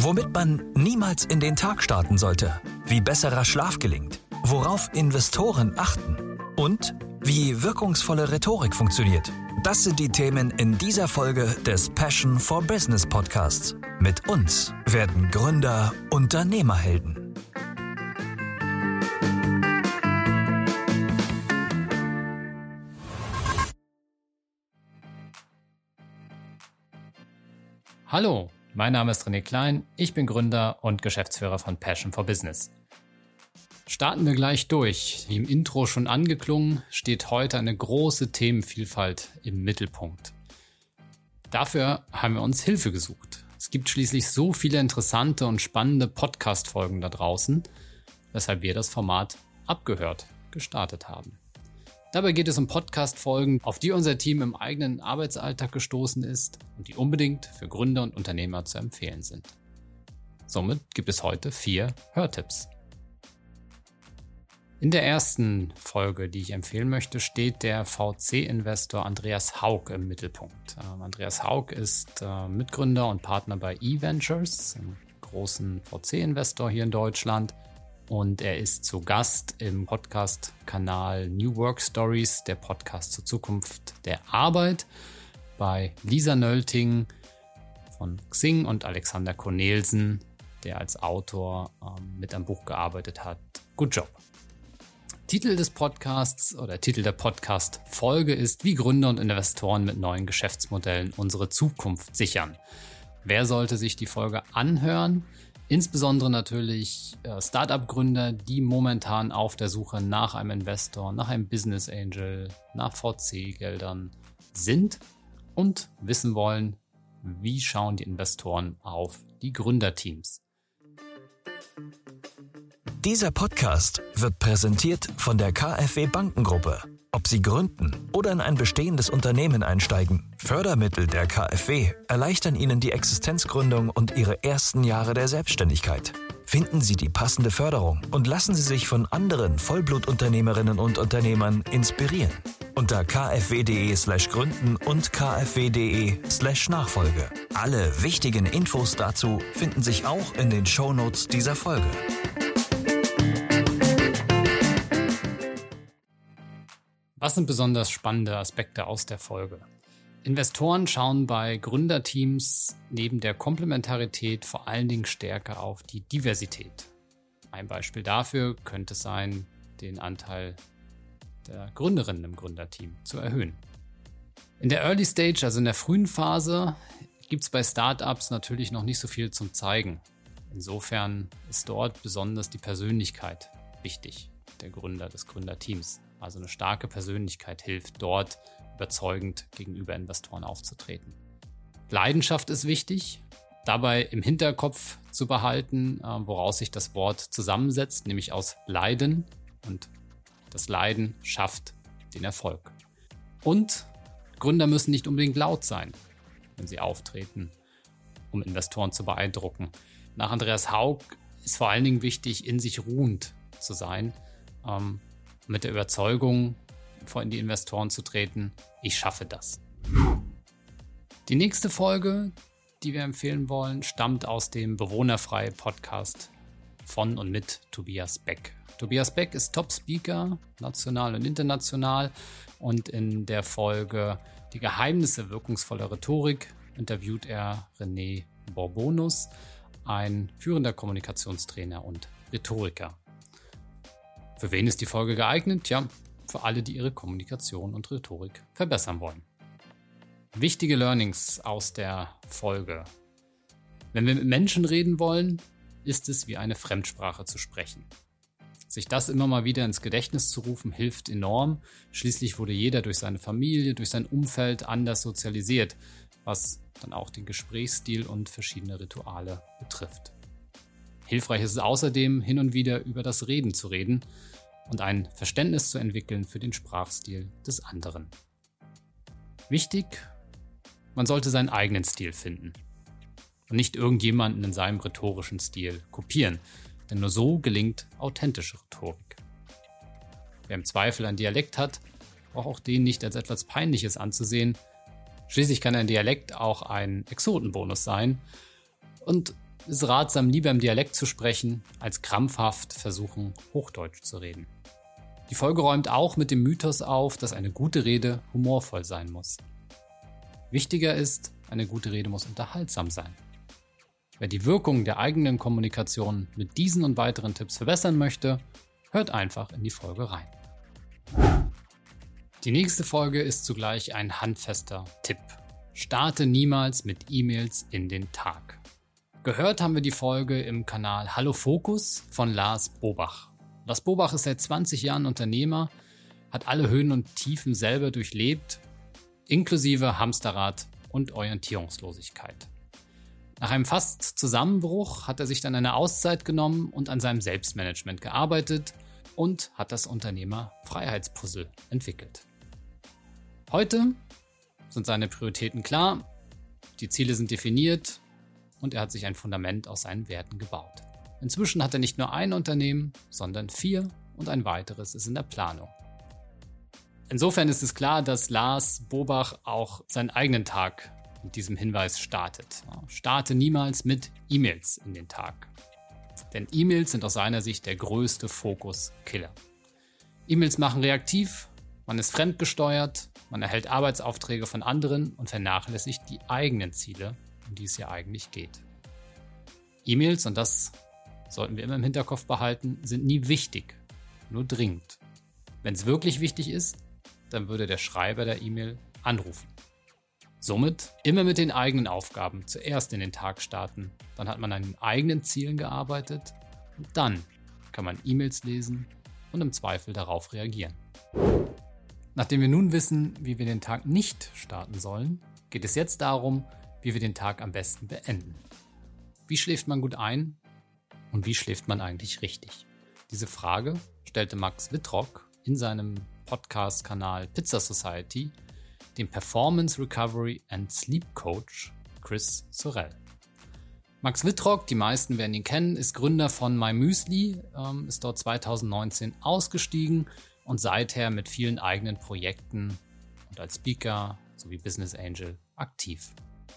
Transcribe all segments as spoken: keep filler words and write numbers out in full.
Womit man niemals in den Tag starten sollte, wie besserer Schlaf gelingt, worauf Investoren achten und wie wirkungsvolle Rhetorik funktioniert. Das sind die Themen in dieser Folge des Passion for Business Podcasts. Mit uns werden Gründer Unternehmerhelden. Hallo, mein Name ist René Klein, ich bin Gründer und Geschäftsführer von Passion for Business. Starten wir gleich durch. Wie im Intro schon angeklungen, steht heute eine große Themenvielfalt im Mittelpunkt. Dafür haben wir uns Hilfe gesucht. Es gibt schließlich so viele interessante und spannende Podcast-Folgen da draußen, weshalb wir das Format Abgehört gestartet haben. Dabei geht es um Podcast-Folgen, auf die unser Team im eigenen Arbeitsalltag gestoßen ist und die unbedingt für Gründer und Unternehmer zu empfehlen sind. Somit gibt es heute vier Hörtipps. In der ersten Folge, die ich empfehlen möchte, steht der V C-Investor Andreas Haug im Mittelpunkt. Ähm, Andreas Haug ist äh, Mitgründer und Partner bei eVentures, einem großen V C-Investor hier in Deutschland. Und er ist zu Gast im Podcast-Kanal New Work Stories, der Podcast zur Zukunft der Arbeit, bei Lisa Nölting von Xing und Alexander Cornelsen, der als Autor ähm, mit am Buch gearbeitet hat. Good job. Titel des Podcasts oder Titel der Podcast-Folge ist: Wie Gründer und Investoren mit neuen Geschäftsmodellen unsere Zukunft sichern. Wer sollte sich die Folge anhören? Insbesondere natürlich äh, Startup-Gründer, die momentan auf der Suche nach einem Investor, nach einem Business Angel, nach V C-Geldern sind und wissen wollen, wie schauen die Investoren auf die Gründerteams. Dieser Podcast wird präsentiert von der KfW Bankengruppe. Ob Sie gründen oder in ein bestehendes Unternehmen einsteigen, Fördermittel der KfW erleichtern Ihnen die Existenzgründung und Ihre ersten Jahre der Selbstständigkeit. Finden Sie die passende Förderung und lassen Sie sich von anderen Vollblutunternehmerinnen und Unternehmern inspirieren. Unter kfw.de slash gründen und kfw.de slash Nachfolge. Alle wichtigen Infos dazu finden sich auch in den Shownotes dieser Folge. Was sind besonders spannende Aspekte aus der Folge? Investoren schauen bei Gründerteams neben der Komplementarität vor allen Dingen stärker auf die Diversität. Ein Beispiel dafür könnte sein, den Anteil der Gründerinnen im Gründerteam zu erhöhen. In der Early Stage, also in der frühen Phase, gibt es bei Startups natürlich noch nicht so viel zum Zeigen. Insofern ist dort besonders die Persönlichkeit wichtig, der Gründer des Gründerteams. Also eine starke Persönlichkeit hilft dort, überzeugend gegenüber Investoren aufzutreten. Leidenschaft ist wichtig, dabei im Hinterkopf zu behalten, woraus sich das Wort zusammensetzt, nämlich aus Leiden. Und das Leiden schafft den Erfolg. Und Gründer müssen nicht unbedingt laut sein, wenn sie auftreten, um Investoren zu beeindrucken. Nach Andreas Haug ist vor allen Dingen wichtig, in sich ruhend zu sein, ähm, mit der Überzeugung, vor die Investoren zu treten: Ich schaffe das. Die nächste Folge, die wir empfehlen wollen, stammt aus dem Bewohnerfrei Podcast von und mit Tobias Beck. Tobias Beck ist Top-Speaker, national und international, und in der Folge Die Geheimnisse wirkungsvoller Rhetorik interviewt er René Bourbonus, ein führender Kommunikationstrainer und Rhetoriker. Für wen ist die Folge geeignet? Ja, für alle, die ihre Kommunikation und Rhetorik verbessern wollen. Wichtige Learnings aus der Folge. Wenn wir mit Menschen reden wollen, ist es wie eine Fremdsprache zu sprechen. Sich das immer mal wieder ins Gedächtnis zu rufen, hilft enorm. Schließlich wurde jeder durch seine Familie, durch sein Umfeld anders sozialisiert, was dann auch den Gesprächsstil und verschiedene Rituale betrifft. Hilfreich ist es außerdem, hin und wieder über das Reden zu reden und ein Verständnis zu entwickeln für den Sprachstil des anderen. Wichtig, man sollte seinen eigenen Stil finden und nicht irgendjemanden in seinem rhetorischen Stil kopieren, denn nur so gelingt authentische Rhetorik. Wer im Zweifel einen Dialekt hat, braucht auch den nicht als etwas Peinliches anzusehen. Schließlich kann ein Dialekt auch ein Exotenbonus sein. Und ist es ratsam, lieber im Dialekt zu sprechen, als krampfhaft versuchen, Hochdeutsch zu reden. Die Folge räumt auch mit dem Mythos auf, dass eine gute Rede humorvoll sein muss. Wichtiger ist, eine gute Rede muss unterhaltsam sein. Wer die Wirkung der eigenen Kommunikation mit diesen und weiteren Tipps verbessern möchte, hört einfach in die Folge rein. Die nächste Folge ist zugleich ein handfester Tipp. Starte niemals mit E-Mails in den Tag. Gehört haben wir die Folge im Kanal Hallo Fokus von Lars Bobach. Lars Bobach ist seit zwanzig Jahren Unternehmer, hat alle Höhen und Tiefen selber durchlebt, inklusive Hamsterrad und Orientierungslosigkeit. Nach einem fast Zusammenbruch hat er sich dann eine Auszeit genommen und an seinem Selbstmanagement gearbeitet und hat das Unternehmer-Freiheitspuzzle entwickelt. Heute sind seine Prioritäten klar, die Ziele sind definiert und er hat sich ein Fundament aus seinen Werten gebaut. Inzwischen hat er nicht nur ein Unternehmen, sondern vier und ein weiteres ist in der Planung. Insofern ist es klar, dass Lars Bobach auch seinen eigenen Tag mit diesem Hinweis startet. Starte niemals mit E-Mails in den Tag. Denn E-Mails sind aus seiner Sicht der größte Fokus-Killer. E-Mails machen reaktiv, man ist fremdgesteuert, man erhält Arbeitsaufträge von anderen und vernachlässigt die eigenen Ziele, um die es ja eigentlich geht. E-Mails, und das sollten wir immer im Hinterkopf behalten, sind nie wichtig, nur dringend. Wenn es wirklich wichtig ist, dann würde der Schreiber der E-Mail anrufen. Somit immer mit den eigenen Aufgaben zuerst in den Tag starten, dann hat man an den eigenen Zielen gearbeitet und dann kann man E-Mails lesen und im Zweifel darauf reagieren. Nachdem wir nun wissen, wie wir den Tag nicht starten sollen, geht es jetzt darum, wie wir den Tag am besten beenden. Wie schläft man gut ein und wie schläft man eigentlich richtig? Diese Frage stellte Max Wittrock in seinem Podcast-Kanal Pizza Society dem Performance Recovery and Sleep Coach Chris Sorrell. Max Wittrock, die meisten werden ihn kennen, ist Gründer von MyMüsli, ähm, ist dort zweitausendneunzehn ausgestiegen und seither mit vielen eigenen Projekten und als Speaker sowie Business Angel aktiv.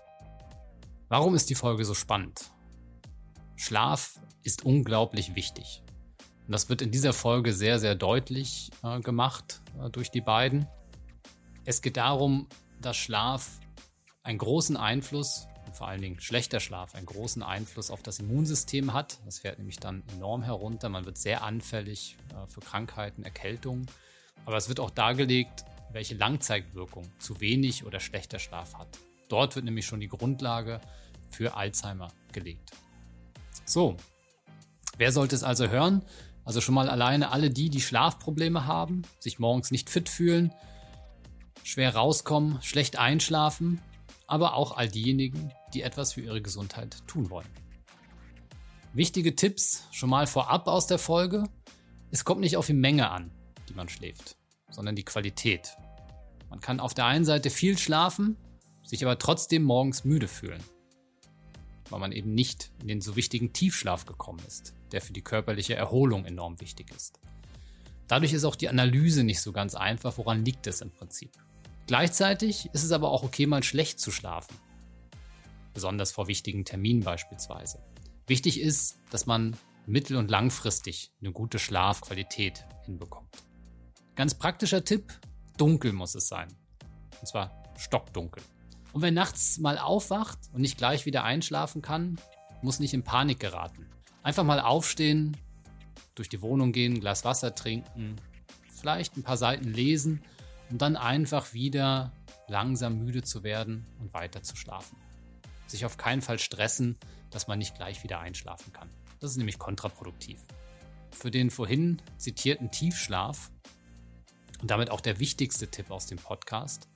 Warum ist die Folge so spannend? Schlaf ist unglaublich wichtig. Und das wird in dieser Folge sehr, sehr deutlich äh, gemacht äh, durch die beiden. Es geht darum, dass Schlaf einen großen Einfluss, und vor allen Dingen schlechter Schlaf, einen großen Einfluss auf das Immunsystem hat. Das fährt nämlich dann enorm herunter. Man wird sehr anfällig äh, für Krankheiten, Erkältungen. Aber es wird auch dargelegt, welche Langzeitwirkung zu wenig oder schlechter Schlaf hat. Dort wird nämlich schon die Grundlage für Alzheimer gelegt. So, wer sollte es also hören? Also schon mal alleine alle die, die Schlafprobleme haben, sich morgens nicht fit fühlen, schwer rauskommen, schlecht einschlafen, aber auch all diejenigen, die etwas für ihre Gesundheit tun wollen. Wichtige Tipps schon mal vorab aus der Folge. Es kommt nicht auf die Menge an, die man schläft, sondern die Qualität. Man kann auf der einen Seite viel schlafen, sich aber trotzdem morgens müde fühlen, weil man eben nicht in den so wichtigen Tiefschlaf gekommen ist, der für die körperliche Erholung enorm wichtig ist. Dadurch ist auch die Analyse nicht so ganz einfach, woran liegt es im Prinzip. Gleichzeitig ist es aber auch okay, mal schlecht zu schlafen, besonders vor wichtigen Terminen beispielsweise. Wichtig ist, dass man mittel- und langfristig eine gute Schlafqualität hinbekommt. Ganz praktischer Tipp, dunkel muss es sein, und zwar stockdunkel. Und wer nachts mal aufwacht und nicht gleich wieder einschlafen kann, muss nicht in Panik geraten. Einfach mal aufstehen, durch die Wohnung gehen, ein Glas Wasser trinken, vielleicht ein paar Seiten lesen, um dann einfach wieder langsam müde zu werden und weiter zu schlafen. Sich auf keinen Fall stressen, dass man nicht gleich wieder einschlafen kann. Das ist nämlich kontraproduktiv. Für den vorhin zitierten Tiefschlaf und damit auch der wichtigste Tipp aus dem Podcast: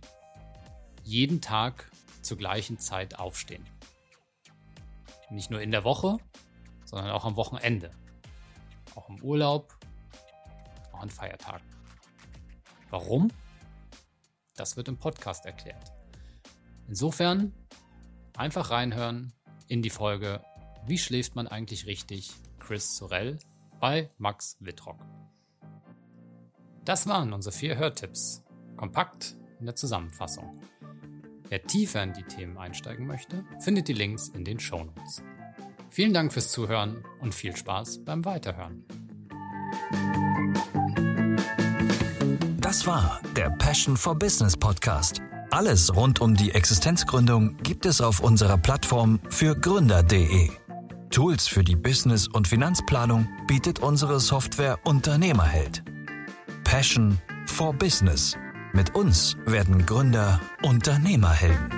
jeden Tag zur gleichen Zeit aufstehen. Nicht nur in der Woche, sondern auch am Wochenende. Auch im Urlaub, auch an Feiertagen. Warum? Das wird im Podcast erklärt. Insofern einfach reinhören in die Folge Wie schläft man eigentlich richtig? Chris Sorrell bei Max Wittrock. Das waren unsere vier Hörtipps. Kompakt in der Zusammenfassung. Wer tiefer in die Themen einsteigen möchte, findet die Links in den Shownotes. Vielen Dank fürs Zuhören und viel Spaß beim Weiterhören. Das war der Passion for Business Podcast. Alles rund um die Existenzgründung gibt es auf unserer Plattform für Gründer punkt de. Tools für die Business- und Finanzplanung bietet unsere Software Unternehmerheld. Passion for Business. Mit uns werden Gründer Unternehmerhelden.